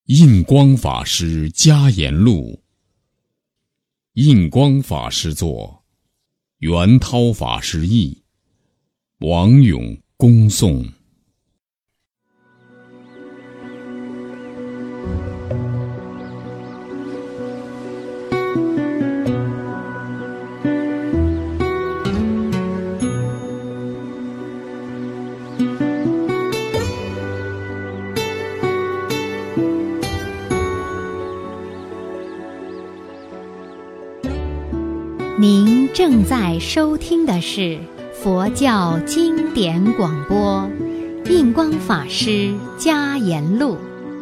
印光法师家言录，印光法师作，元涛法师译，王永恭诵。 您正在收听的是佛教经典广播印光法师家言录。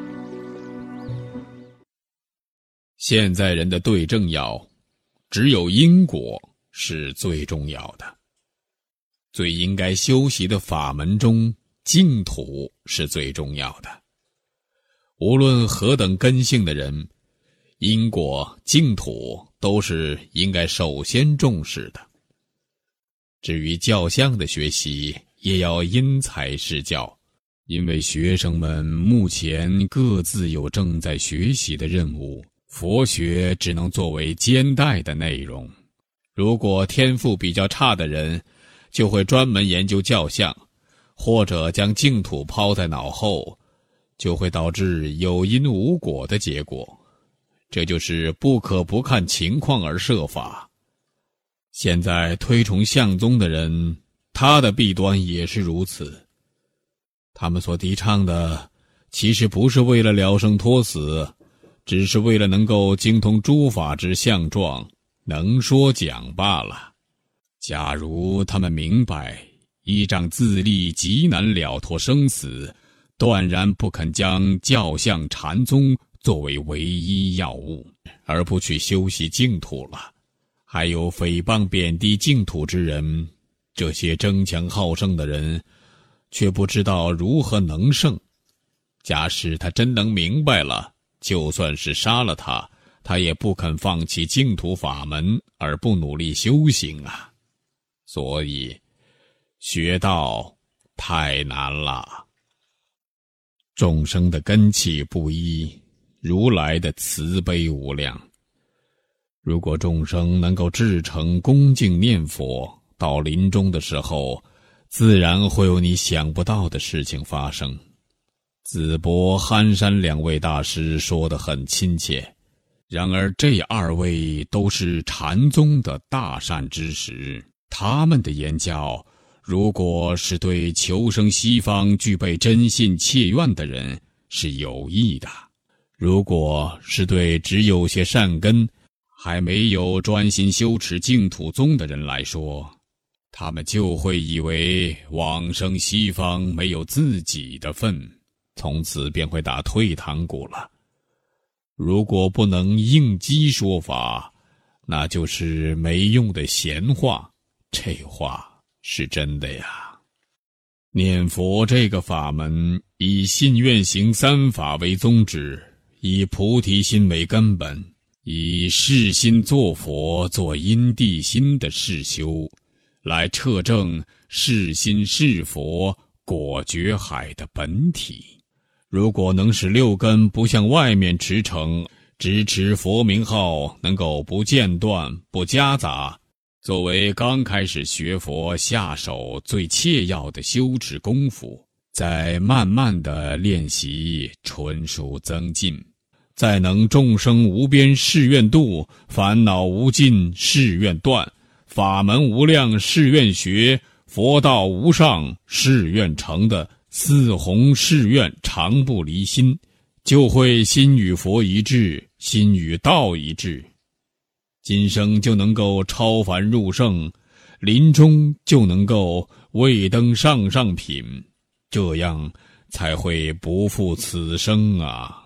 现在人的对症药，只有因果是最重要的。最应该修习的法门中，净土是最重要的。无论何等根性的人，因果、净土都是应该首先重视的。至于教相的学习，也要因材施教，因为学生们目前各自有正在学习的任务，佛学只能作为兼带的内容。如果天赋比较差的人，就会专门研究教相，或者将净土抛在脑后，就会导致有因无果的结果。这就是不可不看情况而设法。现在推崇相宗的人，他的弊端也是如此。他们所提倡的，其实不是为了了生脱死，只是为了能够精通诸法之相状，能说讲罢了。假如他们明白依仗自力极难了脱生死，断然不肯将教相禅宗作为唯一要务，而不去修习净土了。还有诽谤贬低净土之人，这些争强好胜的人却不知道如何能胜。假使他真能明白了，就算是杀了他，他也不肯放弃净土法门而不努力修行啊。所以学道太难了。众生的根器不一，如来的慈悲无量。如果众生能够至诚恭敬念佛，到临终的时候，自然会有你想不到的事情发生。紫柏、憨山两位大师说得很亲切，然而这二位都是禅宗的大善之时，他们的言教如果是对求生西方具备真信切愿的人是有益的，如果是对只有些善根还没有专心修持净土宗的人来说，他们就会以为往生西方没有自己的份，从此便会打退堂鼓了。如果不能应机说法，那就是没用的闲话，这话是真的呀。念佛这个法门，以信愿行三法为宗旨，以菩提心为根本，以世心作佛做因地心的世修，来彻证世心是佛果觉海的本体。如果能使六根不向外面驰骋，只持佛名号能够不间断不夹杂，作为刚开始学佛下手最切要的修持功夫，再慢慢的练习纯熟增进，再能众生无边誓愿度，烦恼无尽誓愿断，法门无量誓愿学，佛道无上誓愿成的四弘誓愿常不离心，就会心与佛一致，心与道一致。今生就能够超凡入圣，临终就能够位登上上品，这样才会不负此生啊。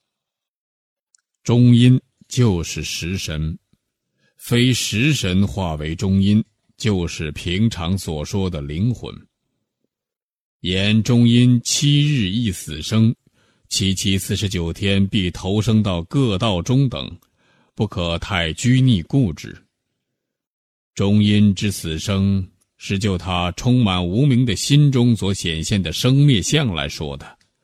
中阴就是食神，非食神化为中阴，就是平常所说的灵魂。言中阴7日一死生，749天必投生到各道中等，不可太拘泥固执。中阴之死生，是就他充满无明的心中所显现的生灭相来说的。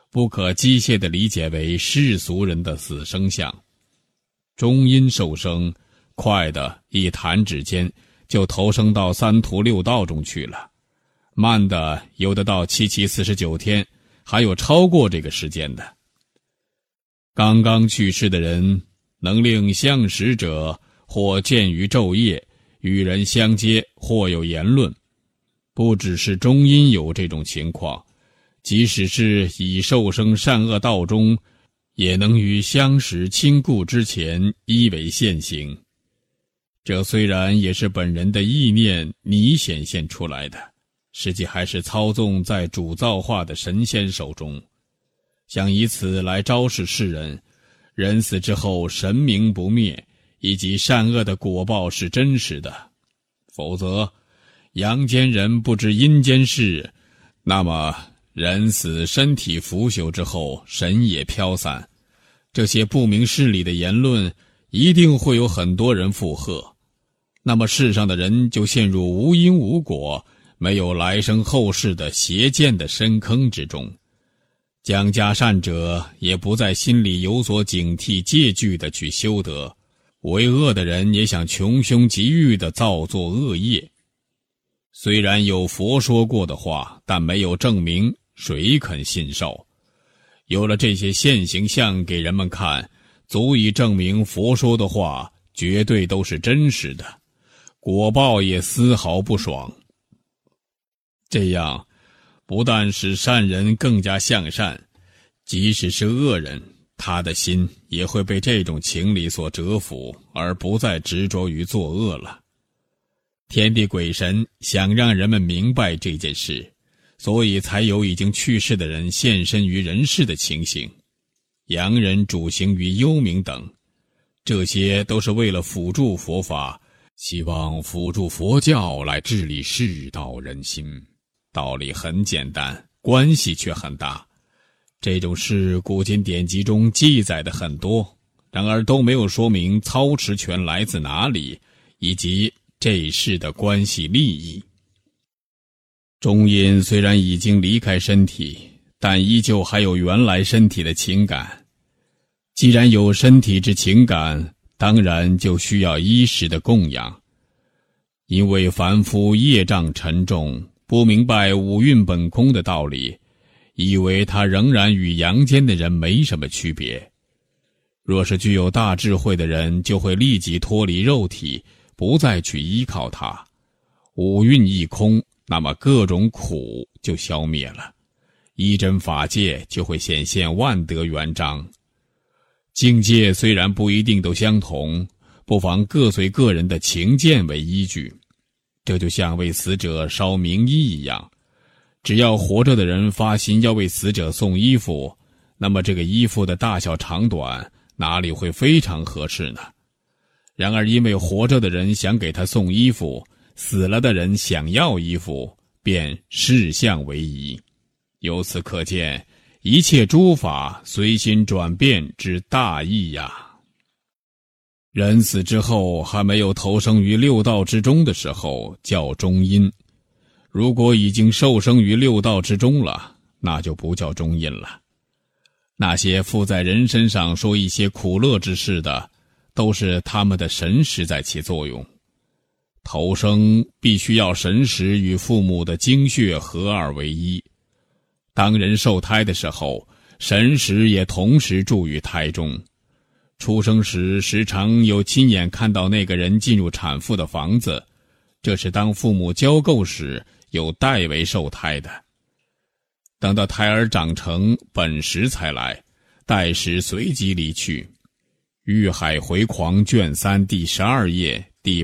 不可机械地理解为世俗人的死生相。中阴受生，快的一弹指间就投生到三途六道中去了，慢的有的到749天，还有超过这个时间的。刚刚去世的人，能令相识者或见于昼夜，与人相接，或有言论。不只是中阴有这种情况，即使是已受生善恶道中，也能于相识亲故之前依为现行。这虽然也是本人的意念拟显现出来的，实际还是操纵在主造化的神仙手中，想以此来昭示世人，人死之后神明不灭，以及善恶的果报是真实的。否则阳间人不知阴间事，那么人死身体腐朽之后，神也飘散，这些不明事理的言论一定会有很多人附和，那么世上的人就陷入无因无果，没有来生后世的邪见的深坑之中。将加善者也不在心里有所警惕戒惧的去修德，为恶的人也想穷凶极欲的造作恶业。虽然有佛说过的话，但没有证明，谁肯信受？有了这些现行相给人们看，足以证明佛说的话绝对都是真实的，果报也丝毫不爽。这样不但使善人更加向善，即使是恶人，他的心也会被这种情理所折服，而不再执着于作恶了。天地鬼神想让人们明白这件事，所以才有已经去世的人现身于人世的情形，洋人主行于幽冥等，这些都是为了辅助佛法，希望辅助佛教来治理世道人心。道理很简单，关系却很大。这种事古今典籍中记载的很多，然而都没有说明操持权来自哪里，以及这事的关系利益。中阴虽然已经离开身体，但依旧还有原来身体的情感。既然有身体之情感，当然就需要衣食的供养。因为凡夫业障沉重，不明白五蕴本空的道理，以为他仍然与阳间的人没什么区别。若是具有大智慧的人，就会立即脱离肉体，不再去依靠他。五蕴一空，那么各种苦就消灭了，一真法界就会显现万德圆彰。境界虽然不一定都相同，不妨各随个人的情见为依据。这就像为死者烧冥衣一样，只要活着的人发心要为死者送衣服，那么这个衣服的大小长短哪里会非常合适呢？然而因为活着的人想给他送衣服，死了的人想要衣服，便事相为宜。由此可见，一切诸法随心转变之大义呀。人死之后还没有投生于六道之中的时候叫中阴，如果已经受生于六道之中了，那就不叫中阴了。那些附在人身上说一些苦乐之事的，都是他们的神识在起作用。投生必须要神识与父母的精血合二为一。当人受胎的时候，神识也同时住于胎中。出生时时常有亲眼看到那个人进入产妇的房子，这是当父母交媾时有代为受胎的。等到胎儿长成，本时才来，代时随即离去。玉海回狂卷3第12页第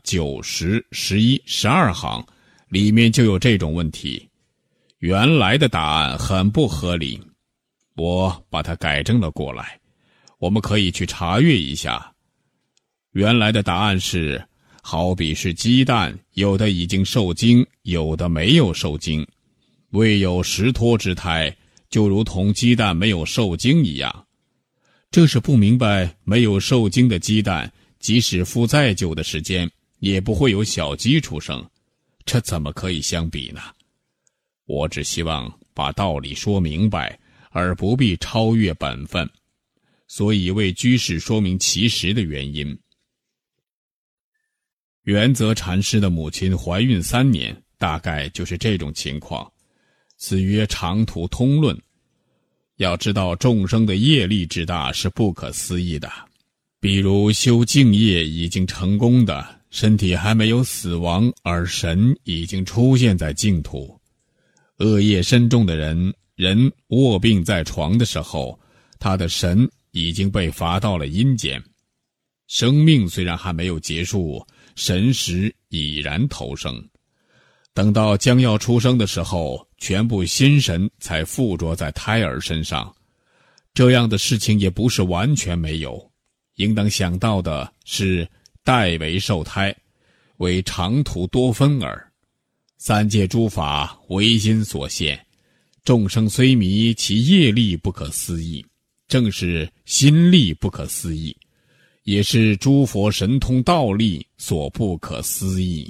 8、9、10、11、12行里面就有这种问题。原来的答案很不合理，我把它改正了过来，我们可以去查阅一下。原来的答案是，好比是鸡蛋，有的已经受精，有的没有受精。未有实脱之胎，就如同鸡蛋没有受精一样。这是不明白，没有受精的鸡蛋，即使孵再久的时间，也不会有小鸡出生，这怎么可以相比呢？我只希望把道理说明白， 而不必超越本分，所以为居士说明其实的原因。元泽禅师的母亲怀孕3年，大概就是这种情况。此曰长途通论。要知道众生的业力之大是不可思议的，比如修净业已经成功的，身体还没有死亡，而神已经出现在净土。恶业深重的人卧病在床的时候，他的神已经被罚到了阴间。生命虽然还没有结束，神识已然投生。等到将要出生的时候，全部心神才附着在胎儿身上。这样的事情也不是完全没有，应当想到的是代为受胎，为长途多分耳。三界诸法唯心所现，众生虽迷，其业力不可思议，正是心力不可思议，也是诸佛神通道力所不可思议。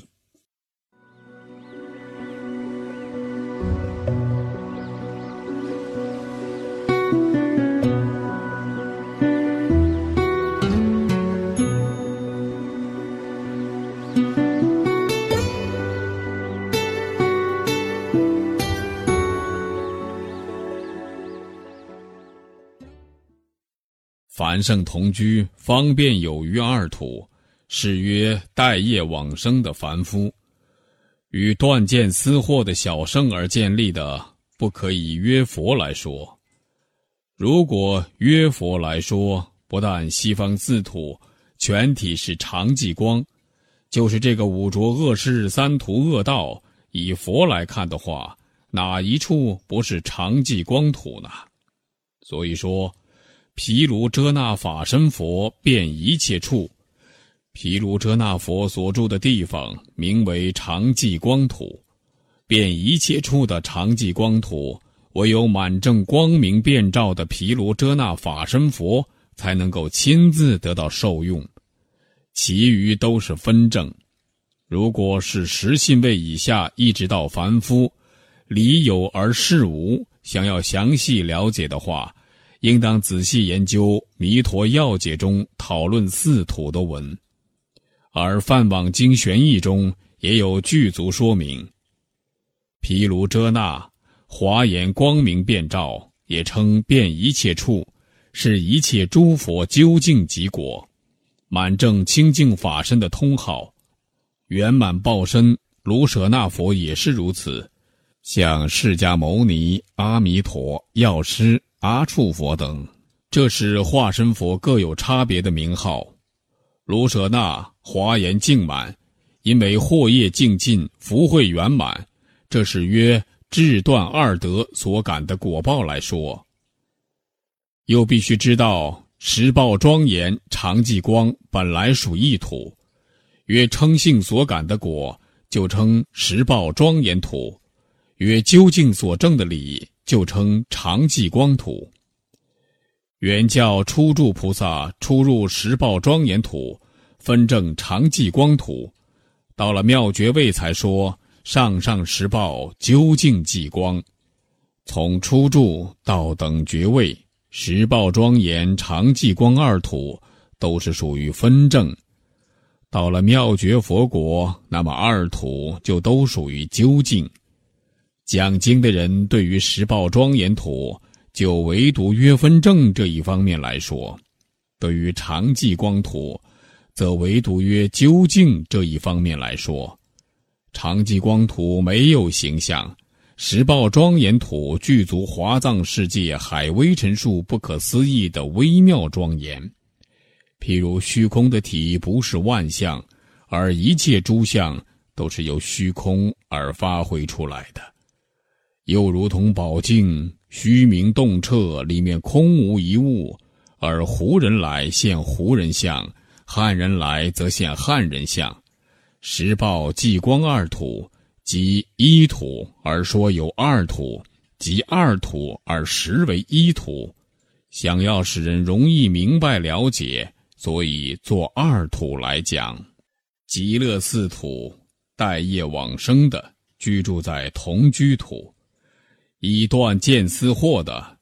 凡圣同居，方便有余二土，是曰待业往生的凡夫。与断见私货的小圣而建立的，不可以约佛来说。如果约佛来说，不但西方四土全体是常寂光，就是这个五浊恶世三途恶道，以佛来看的话，哪一处不是常寂光土呢？所以说毗卢遮那法身佛遍一切处，毗卢遮那佛所住的地方名为常寂光土，遍一切处的常寂光土，唯有满正光明遍照的毗卢遮那法身佛才能够亲自得到受用，其余都是分证。如果是实信位以下一直到凡夫，理有而事无，想要详细了解的话，应当仔细研究《弥陀要解》中讨论四土的文，而《梵网经玄义》中也有具足说明。毗卢遮那华严光明遍照，也称遍一切处，是一切诸佛究竟极果，满正清净法身的通号。圆满报身卢舍那佛也是如此，像释迦牟尼、阿弥陀、药师、阿处佛等，这是化身佛各有差别的名号。卢舍那华严净满，因为惑业净尽，福慧圆满，这是约智断二德所感的果报来说。又必须知道十报庄严常寂光本来属一土，约称性所感的果就称十报庄严土，约究竟所证的理就称常寂光土。原教初住菩萨出入十报庄严土，分证常寂光土，到了妙觉位才说上上十报究竟寂光。从初住到等觉位，十报庄严常寂光二土都是属于分证。到了妙觉佛国，那么二土就都属于究竟。讲经的人对于十报庄严土就唯独约分证这一方面来说，对于常寂光土则唯独约究竟这一方面来说。常寂光土没有形象，十报庄严土具足华藏世界海微尘数不可思议的微妙庄严。譬如虚空的体不是万象，而一切诸相都是由虚空而发挥出来的。又如同宝镜，虚明洞彻，里面空无一物，而胡人来现胡人相，汉人来则现汉人相。十报寂光二土，即一土而说有二土，即二土而实为一土。想要使人容易明白了解，所以做二土来讲。极乐四土待业往生的居住在同居土，以断见思惑的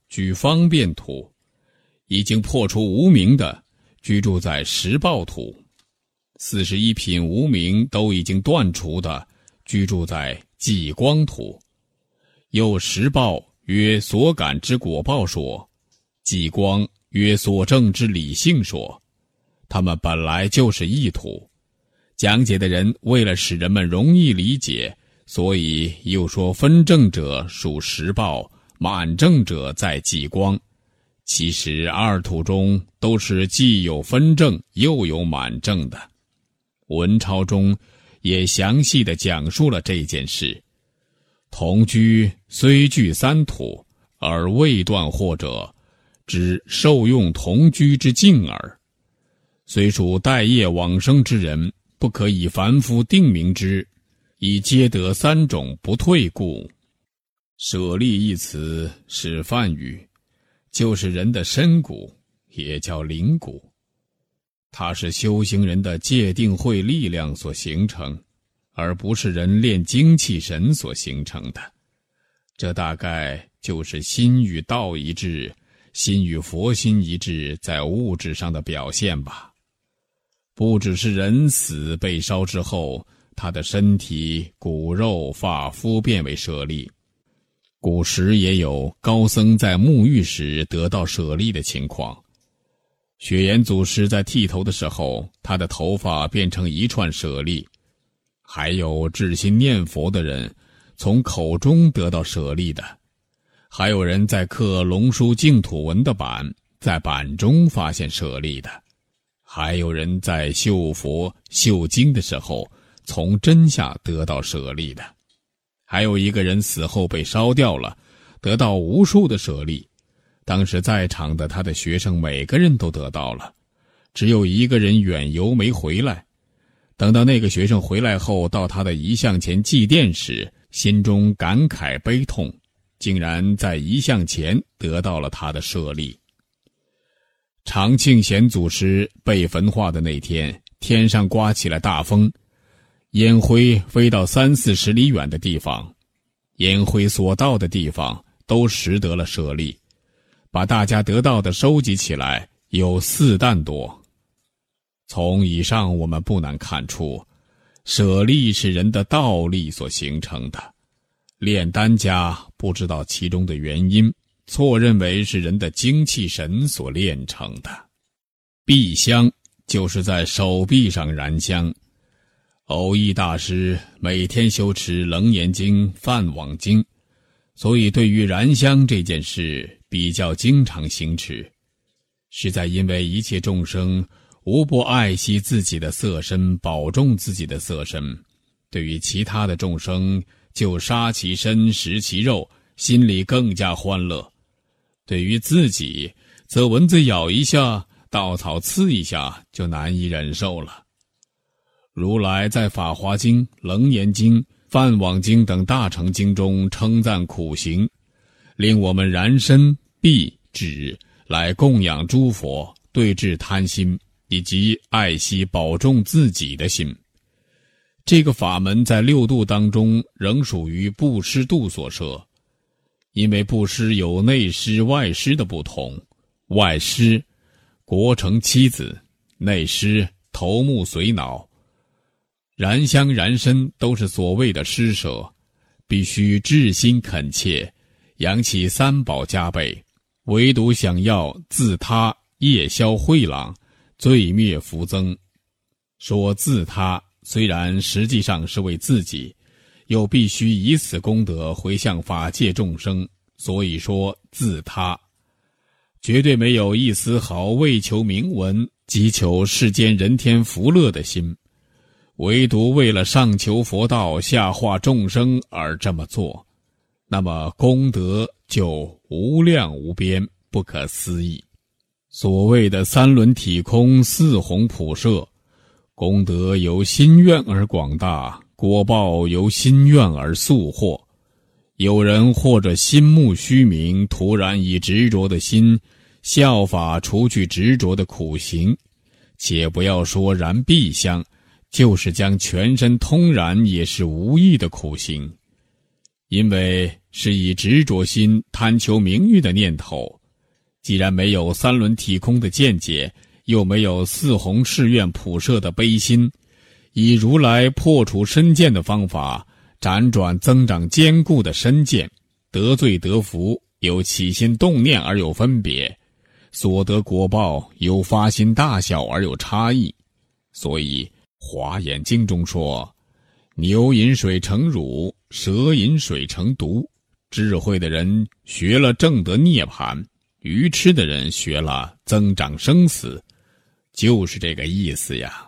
居方便土，已经破除无名的居住在实报土，41品无名都已经断除的居住在极光土。又实报曰所感之果报说，极光曰所证之理性说，他们本来就是一土。讲解的人为了使人们容易理解，所以又说分证者属实报，满证者在极光。其实二土中都是既有分证又有满证的。文钞中也详细地讲述了这件事。同居虽具三土，而未断惑者，只受用同居之境耳。虽属待业往生之人，不可以凡夫定名之，以皆得三种不退故。舍利一词是梵语，就是人的身骨，也叫灵骨。它是修行人的戒定慧力量所形成，而不是人练精气神所形成的。这大概就是心与道一致，心与佛心一致在物质上的表现吧。不只是人死被烧之后，他的身体骨肉发肤变为舍利。古时也有高僧在沐浴时得到舍利的情况。雪岩祖师在剃头的时候，他的头发变成一串舍利。还有至心念佛的人从口中得到舍利的。还有人在刻龙书净土文的板，在板中发现舍利的。还有人在绣佛绣经的时候从针下得到舍利的。还有一个人死后被烧掉了，得到无数的舍利。当时在场的他的学生每个人都得到了，只有一个人远游没回来。等到那个学生回来后，到他的遗像前祭奠时，心中感慨悲痛，竟然在遗像前得到了他的舍利。长庆贤祖师被焚化的那天，天上刮起了大风，烟灰飞到30-40里远的地方，烟灰所到的地方都拾得了舍利，把大家得到的收集起来，有4担多。从以上我们不难看出，舍利是人的道力所形成的。炼丹家不知道其中的原因，错认为是人的精气神所炼成的。臂香就是在手臂上燃香。藕益大师每天修持楞严经、梵网经，所以对于燃香这件事比较经常行持，是在因为一切众生无不爱惜自己的色身，保重自己的色身，对于其他的众生就杀其身食其肉，心里更加欢乐。对于自己则蚊子咬一下，稻草刺一下就难以忍受了。如来在法华经、楞严经、梵网经等大乘经中称赞苦行，令我们燃身臂指来供养诸佛，对治贪心以及爱惜保重自己的心。这个法门在6度当中仍属于布施度所设，因为布施有内施外施的不同。外施国成妻子，内施头目随脑。燃香燃身都是所谓的施舍，必须至心恳切，扬起3宝加倍，唯独想要自他夜消慧朗，罪灭福增。说自他虽然实际上是为自己，又必须以此功德回向法界众生，所以说自他，绝对没有一丝毫为求名闻即求世间人天福乐的心，唯独为了上求佛道下化众生而这么做，那么功德就无量无边，不可思议。所谓的3轮体空4弘普摄，功德由心愿而广大，果报由心愿而速获。有人或者心目虚名，突然以执着的心效法除去执着的苦行，且不要说燃臂香，就是将全身通燃也是无益的苦行。因为是以执着心贪求名誉的念头。既然没有三轮体空的见解，又没有四弘誓愿普摄的悲心，以如来破除身见的方法，辗转增长坚固的身见，得罪得福，有起心动念而有分别，所得果报有发心大小而有差异。所以《华严经》中说，牛饮水成乳，蛇饮水成毒。智慧的人学了正得涅槃，愚痴的人学了增长生死，就是这个意思呀。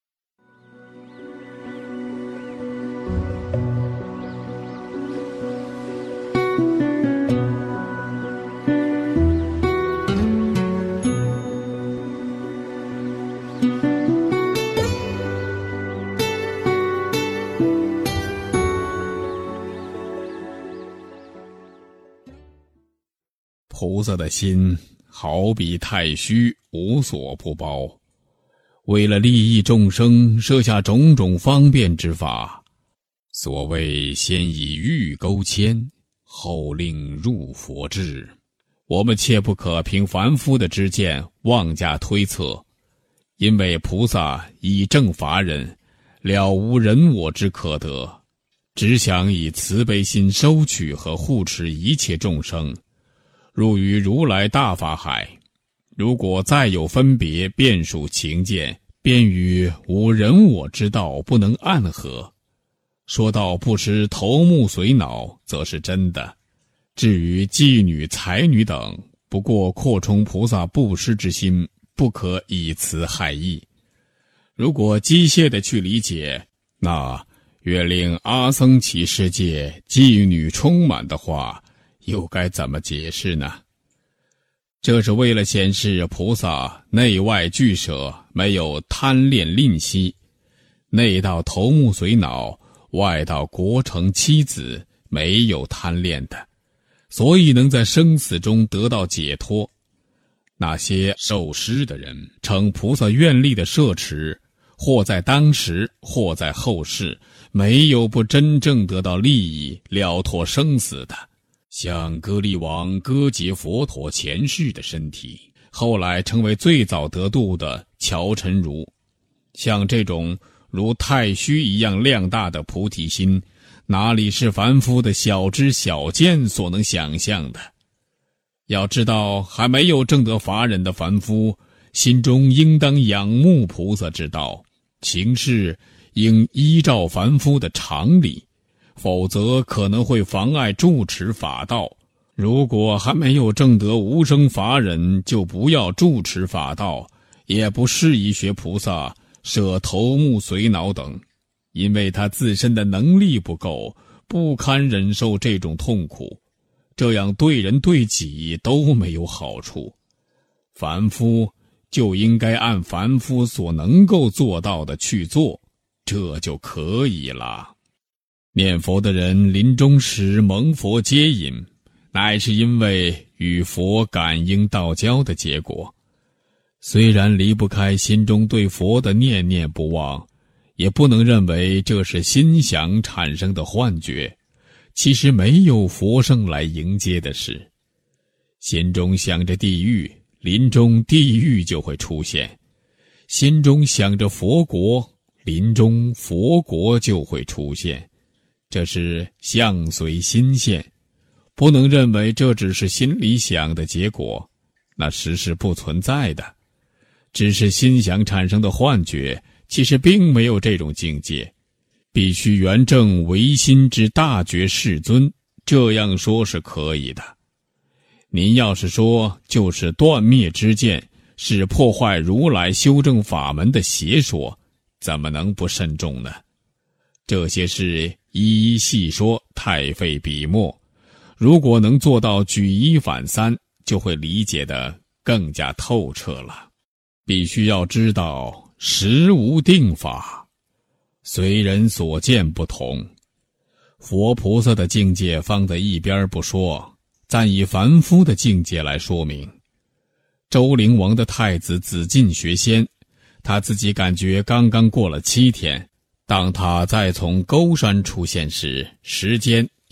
菩萨的心好比太虚，无所不包，为了利益众生，设下种种方便之法。所谓先以欲勾牵，后令入佛智。我们切不可凭凡夫的知见妄加推测，因为菩萨以正法忍，了无人我之可得，只想以慈悲心收取和护持一切众生，入于如来大法海。如果再有分别，便属情见，便与无人我之道不能暗合。说到不失头目髓脑，则是真的。至于妓女、才女等，不过扩充菩萨布施之心，不可以词害意。如果机械的去理解，那愿令阿僧祇世界妓女充满的话，又该怎么解释呢？这是为了显示菩萨内外俱舍，没有贪恋吝惜，内到头目髓脑，外到国城妻子，没有贪恋的，所以能在生死中得到解脱。那些受施的人，称菩萨愿力的摄持，或在当时，或在后世，没有不真正得到利益，了脱生死的。像歌利王割截佛陀前世的身体，后来成为最早得度的乔陈如。像这种如太虚一样量大的菩提心，哪里是凡夫的小知小见所能想象的？要知道，还没有证得法忍的凡夫，心中应当仰慕菩萨之道，行事应依照凡夫的常理，否则可能会妨碍住持法道。如果还没有证得无生法忍，就不要住持法道，也不适宜学菩萨摄头目髓脑等，因为他自身的能力不够，不堪忍受这种痛苦，这样对人对己都没有好处。凡夫就应该按凡夫所能够做到的去做，这就可以了。念佛的人临终时蒙佛接引，乃是因为与佛感应道交的结果。虽然离不开心中对佛的念念不忘，也不能认为这是心想产生的幻觉，其实没有佛圣来迎接的事。心中想着地狱，临终地狱就会出现；心中想着佛国，临终佛国就会出现。这是相随心现，不能认为这只是心里想的结果，那实是不存在的。只是心想产生的幻觉，其实并没有这种境界。必须圆正唯心之大觉世尊，这样说是可以的。您要是说就是断灭之见，是破坏如来修正法门的邪说，怎么能不慎重呢？这些事一一细说，太费笔墨。如果能做到举一反三，就会理解得更加透彻了。必须要知道，实无定法，随人所见不同。佛菩萨的境界放在一边不说，暂以凡夫的境界来说明。周灵王的太子子晋学仙，他自己感觉刚刚过了7天，当他再从沟山出现时，时间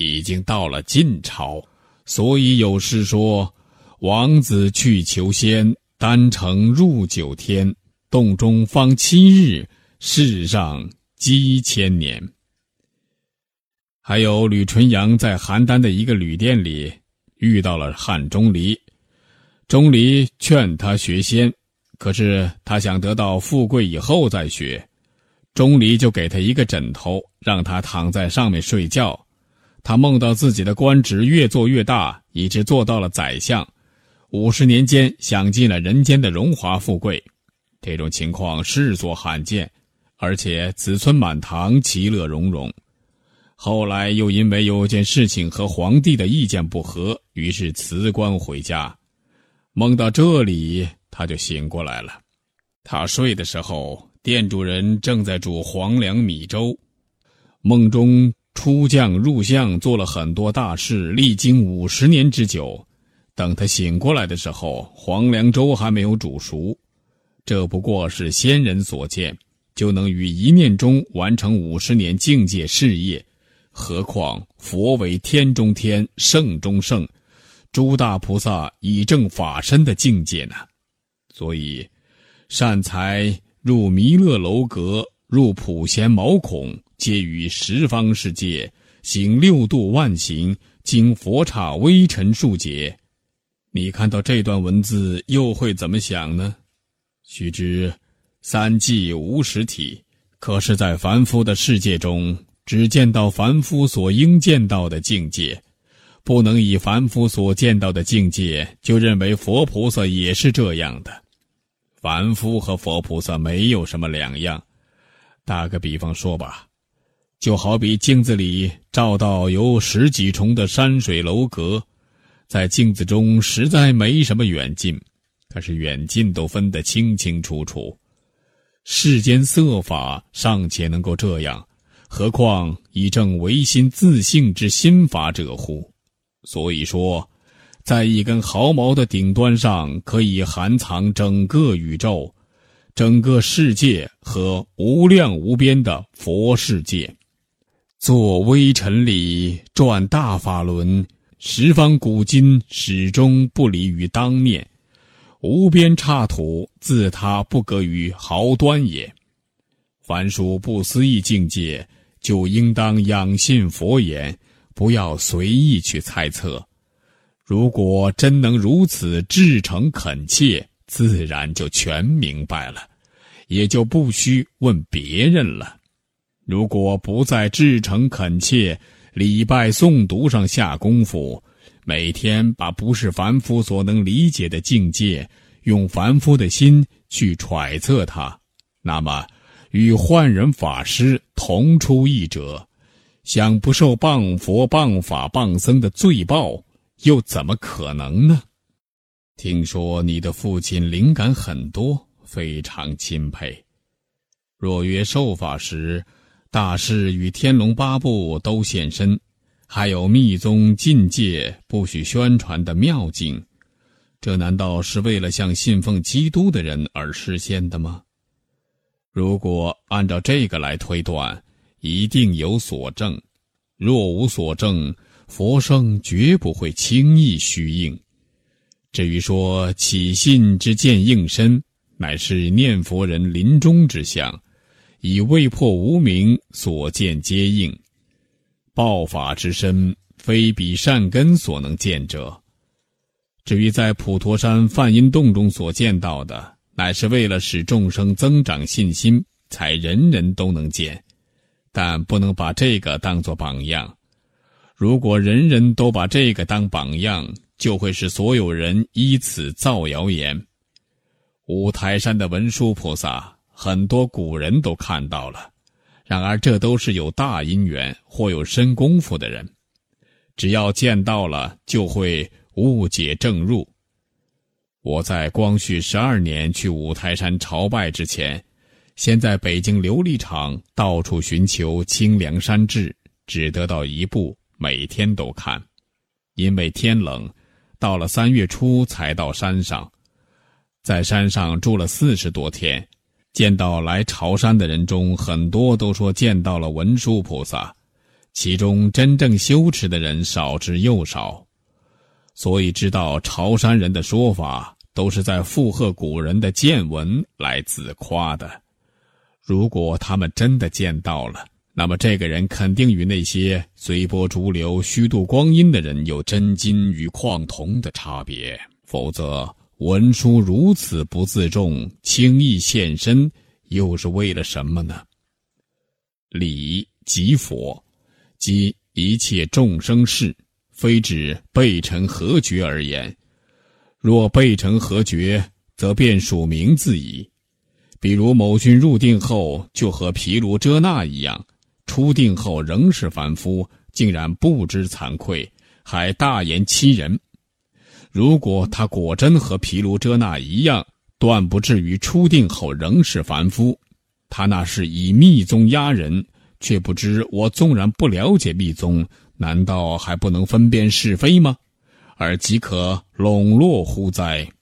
已经到了晋朝，所以有诗说：王子去求仙，丹城入9天，洞中方7日，世上积千年。还有吕纯阳在邯郸的一个旅店里遇到了汉钟离，钟离劝他学仙，可是他想得到富贵以后再学，钟离就给他一个枕头，让他躺在上面睡觉。他梦到自己的官职越做越大，一直做到了宰相，50年间享尽了人间的荣华富贵。这种情况世所罕见，而且子孙满堂，其乐融融。后来又因为有件事情和皇帝的意见不合，于是辞官回家。梦到这里，他就醒过来了。他睡的时候，店主人正在煮黄粱米粥。梦中出将入相，做了很多大事，历经50年之久。等他醒过来的时候，黄粱粥还没有煮熟。这不过是仙人所见，就能于一念中完成50年境界事业。何况佛为天中天，圣中圣，诸大菩萨以正法身的境界呢？所以善财入弥勒楼阁，入普贤毛孔，皆于十方世界行6度万行，经佛刹微尘数劫。你看到这段文字又会怎么想呢？须知三际无实体，可是在凡夫的世界中，只见到凡夫所应见到的境界，不能以凡夫所见到的境界就认为佛菩萨也是这样的。凡夫和佛菩萨没有什么两样。打个比方说吧，就好比镜子里照到有10几重的山水楼阁，在镜子中实在没什么远近，可是远近都分得清清楚楚。世间色法尚且能够这样，何况以正唯心自性之心法者乎？所以说，在一根毫毛的顶端上，可以含藏整个宇宙，整个世界和无量无边的佛世界。做微尘里，转大法轮，十方古今始终不离于当念，无边刹土，自他不隔于毫端也。凡属不思议境界，就应当仰信佛言，不要随意去猜测。如果真能如此至诚恳切，自然就全明白了，也就不需问别人了。如果不在至诚恳切、礼拜诵读上下功夫，每天把不是凡夫所能理解的境界，用凡夫的心去揣测它，那么与幻人法师同出一辙，想不受谤佛谤法谤僧的罪报，又怎么可能呢？听说你的父亲灵感很多，非常钦佩。若约受法时，大士与天龙八部都现身，还有密宗禁戒不许宣传的妙境，这难道是为了向信奉基督的人而实现的吗？如果按照这个来推断，一定有所证。若无所证，佛圣绝不会轻易虚应。至于说起信之见应身，乃是念佛人临终之相，以未破无明所见皆应。报法之身，非彼善根所能见者。至于在普陀山梵音洞中所见到的，乃是为了使众生增长信心，才人人都能见，但不能把这个当作榜样。如果人人都把这个当榜样，就会使所有人依此造谣言。五台山的文殊菩萨，很多古人都看到了，然而这都是有大因缘或有深功夫的人，只要见到了，就会误解正入。我在光绪12年去五台山朝拜之前，先在北京琉璃厂到处寻求《清凉山志》，只得到一部，每天都看。因为天冷，到了3月初才到山上。在山上住了40多天，见到来朝山的人中，很多都说见到了文殊菩萨， 其中真正羞耻的人少之又少。所以知道潮山人的说法都是在附和古人的见闻来自夸的。如果他们真的见到了，那么这个人肯定与那些随波逐流虚度光阴的人有真金与矿铜的差别，否则文殊如此不自重，轻易现身，又是为了什么呢？理即佛，即一切众生事，非指背成合觉而言。若背成合觉，则便属名字矣。比如某君入定后就和毗卢遮那一样，出定后仍是凡夫，竟然不知惭愧，还大言欺人。如果他果真和毗卢遮那一样，断不至于出定后仍是凡夫。他那是以密宗压人，却不知我纵然不了解密宗，难道还不能分辨是非吗？而即可笼络乎哉？